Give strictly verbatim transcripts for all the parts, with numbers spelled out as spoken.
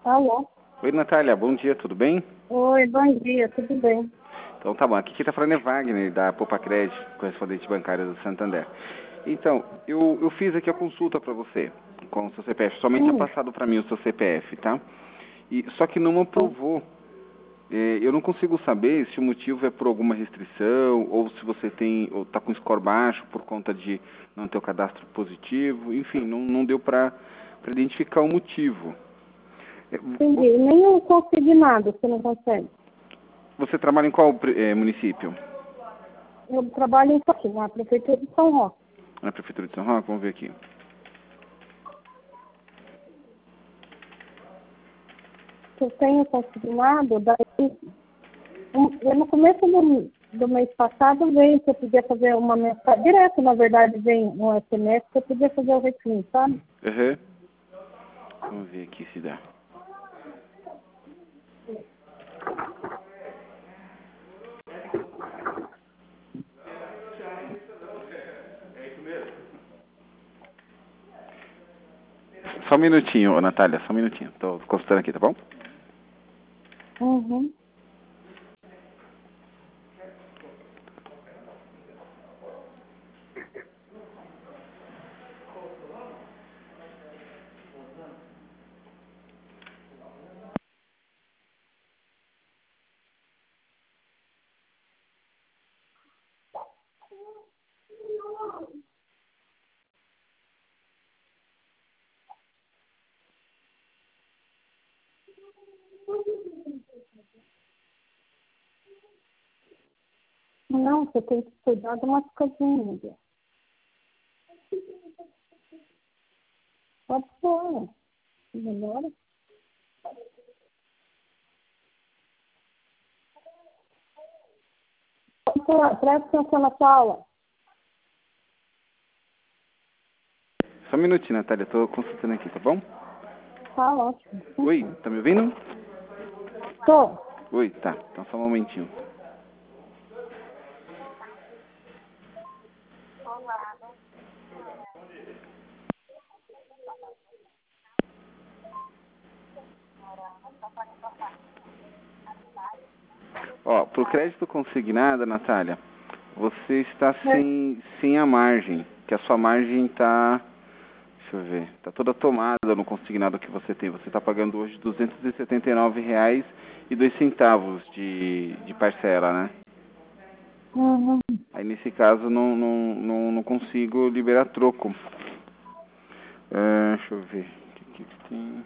Alô? Oi, Natália, bom dia, tudo bem? Oi, bom dia, tudo bem? Então tá bom, aqui quem tá falando é Wagner, da Poupa Crédito, correspondente bancária do Santander. Então, eu, eu fiz aqui a consulta para você, com o seu C P F, somente é Hum, passado para mim o seu C P F, tá? E, só que não aprovou. É, eu não consigo saber se o motivo é por alguma restrição, ou se você tem, ou tá com score baixo por conta de não ter o cadastro positivo, enfim, não, não deu para identificar o motivo. É, vo- entendi. Nem o consignado você não consegue. Você trabalha em qual eh, município? Eu trabalho em Coquim, na prefeitura de São Roque. Na Prefeitura de São Roque? Vamos ver aqui. Eu tenho consignado, daí, um, eu no começo do, do mês passado veio que eu podia fazer uma mensagem, direto na verdade vem um S M S que eu podia fazer o refim, sabe? Uhum. Vamos ver aqui se dá. Só um minutinho, ô, Natália, só um minutinho. Tô consultando aqui, tá bom? Uhum. Não, você tem que cuidar de umas coisinhas. Pode ser. Melhor. Presta atenção na sua aula. Só um minutinho, Natália, tô consultando aqui, tá bom? Tá ótimo. Oi, tá me ouvindo? Tô. Oi, tá. Então só um momentinho. Ó, pro crédito consignado, Natália, você está sem, sem a margem, que a sua margem tá, deixa eu ver, tá toda tomada no consignado que você tem. Você está pagando hoje duzentos e setenta e nove reais e dois centavos de, de parcela, né? Uhum. Aí nesse caso não, não, não, não consigo liberar troco. Ah, deixa eu ver. O que, que tem?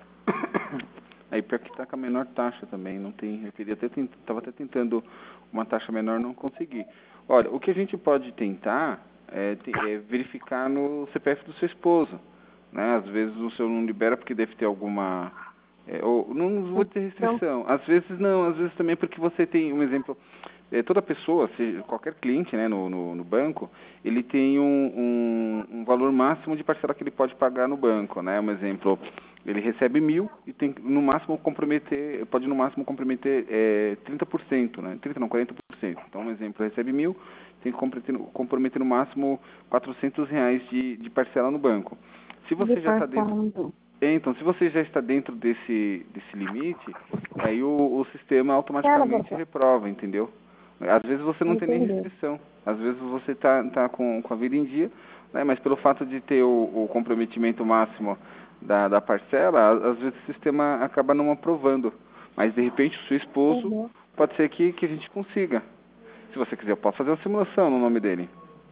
Aí pior que tá com a menor taxa também. Não tem. Eu queria até tent, tava até tentando uma taxa menor, não consegui. Olha, o que a gente pode tentar é, te- é verificar no C P F do seu esposo. Né? Às vezes o seu não libera porque deve ter alguma. É, ou, não vou ter Então, restrição. Às vezes não, às vezes também porque você tem um exemplo. É, toda pessoa, seja, qualquer cliente, né, no, no, no banco, ele tem um, um, um valor máximo de parcela que ele pode pagar no banco, né? Um exemplo, ele recebe mil e tem que, no máximo comprometer, pode no máximo comprometer é, trinta por cento, né? trinta não, quarenta por cento. Então, um exemplo, recebe mil, tem que comprometer, comprometer no máximo quatrocentos reais de, de parcela no banco. Se de você já está dentro, passando. é, então, se você já está dentro desse, desse limite, aí o, o sistema Quero automaticamente você. reprova, entendeu? Às vezes você não tem nem Entendeu? restrição. Às vezes você está tá com, com a vida em dia, né? Mas pelo fato de ter o, o comprometimento máximo da, da parcela, a- às vezes o sistema acaba não aprovando. Mas de repente o seu esposo Entendeu? pode ser que, que a gente consiga. Se você quiser, eu posso fazer uma simulação no nome dele.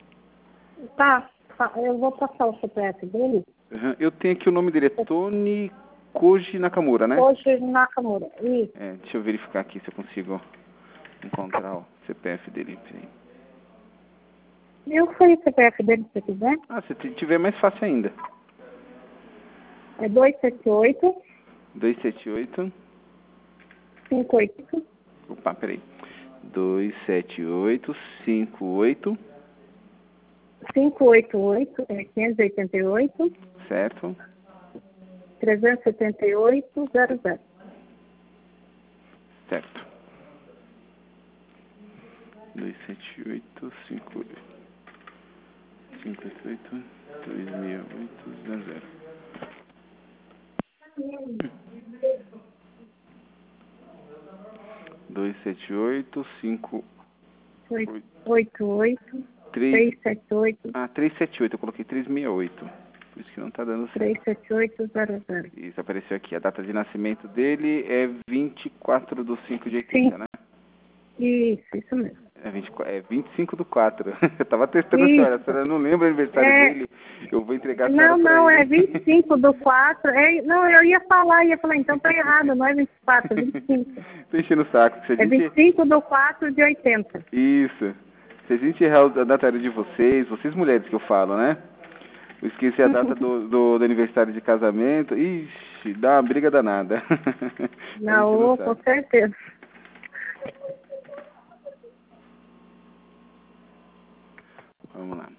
Tá, tá, eu vou passar o C P F dele Uhum. Eu tenho aqui o nome dele, é Tony Koji Nakamura, né? hoje na Nakamura. Isso. É, deixa eu verificar aqui se eu consigo encontrar o C P F dele. Peraí. Eu sei o C P F dele, se você quiser. Ah, se t- tiver mais fácil ainda. É dois sete oito, dois sete oito. cinco oito, Opa, peraí. dois sete oito cinco oito. cinco oito oito, é quinhentos e oitenta e oito, Certo? trezentos e setenta e oito, zero zero. Certo. dois sete oito cinco oito. cinco oito oito dois seis oito zero zero. dois sete oito, cinco... oito oito, três sete oito. Ah, três sete oito, eu coloquei três seis oito. Por isso que não tá dando certo. três sete oito zero zero. Isso, apareceu aqui. A data de nascimento dele é vinte e quatro do cinco de oitenta, né? Isso, isso mesmo. É, vinte, é vinte e cinco do quatro. Eu tava testando Isso. a senhora. A senhora não lembra o aniversário É... dele? Eu vou entregar a senhora Não, não, pra é ele. vinte e cinco do quatro. É... Não, eu ia falar, ia falar, então tá errado, não é vinte e quatro, é vinte e cinco. Tô enchendo o saco. Se a É gente... vinte e cinco do quatro de oitenta. Isso. Se a gente errar a data de vocês, vocês mulheres que eu falo, né? Eu esqueci a data do, do, do aniversário de casamento. Ixi, dá uma briga danada. Não, com certeza. Vamos lá.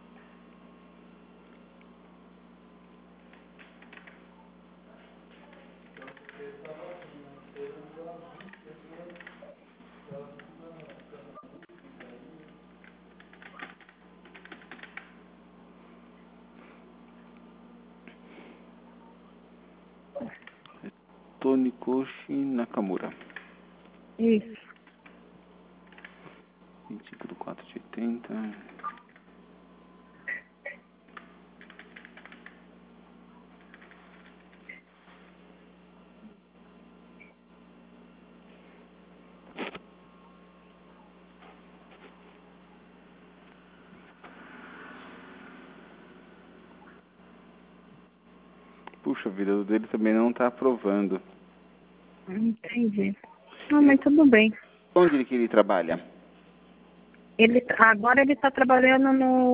Tonikoshi Nakamura. Isso. vinte e cinco do quatro de oitenta. Puxa vida, o dele também não está aprovando. Entendi. Não, mas tudo bem. Onde ele que ele trabalha? Ele, agora ele está trabalhando no